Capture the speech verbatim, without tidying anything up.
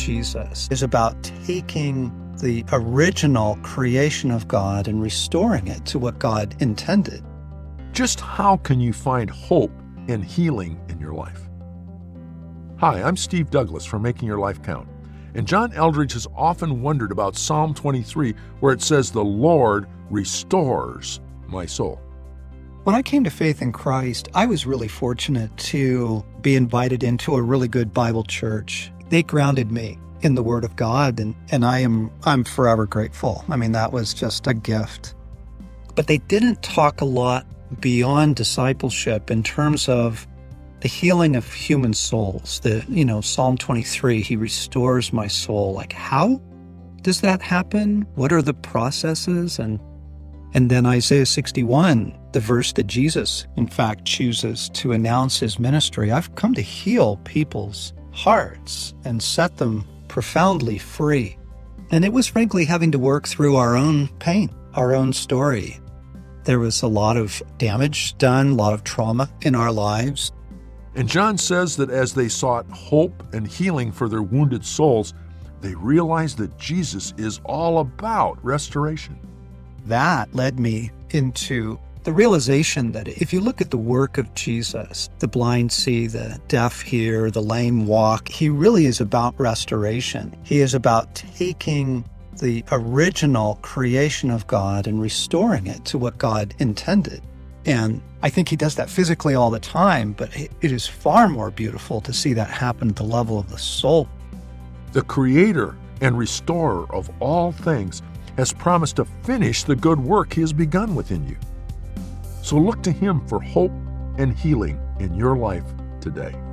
Jesus is about taking the original creation of God and restoring it to what God intended. Just how can you find hope and healing in your life? Hi, I'm Steve Douglas from Making Your Life Count, and John Eldredge has often wondered about Psalm twenty-three, where it says, "The Lord restores my soul." When I came to faith in Christ, I was really fortunate to be invited into a really good Bible church. They grounded me in the Word of God, and, and I am I'm forever grateful. I mean, that was just a gift. But they didn't talk a lot beyond discipleship in terms of the healing of human souls. The, you know, Psalm twenty-three, He restores my soul. Like, how does that happen? What are the processes? And and then Isaiah sixty-one, the verse that Jesus, in fact, chooses to announce His ministry. I've come to heal people's hearts and set them profoundly free. And it was frankly having to work through our own pain, our own story. There was a lot of damage done, a lot of trauma in our lives. And John says that as they sought hope and healing for their wounded souls, they realized that Jesus is all about restoration. That led me into the realization that if you look at the work of Jesus, the blind see, the deaf hear, the lame walk, He really is about restoration. He is about taking the original creation of God and restoring it to what God intended. And I think He does that physically all the time, but it is far more beautiful to see that happen at the level of the soul. The Creator and Restorer of all things has promised to finish the good work He has begun within you. So look to Him for hope and healing in your life today.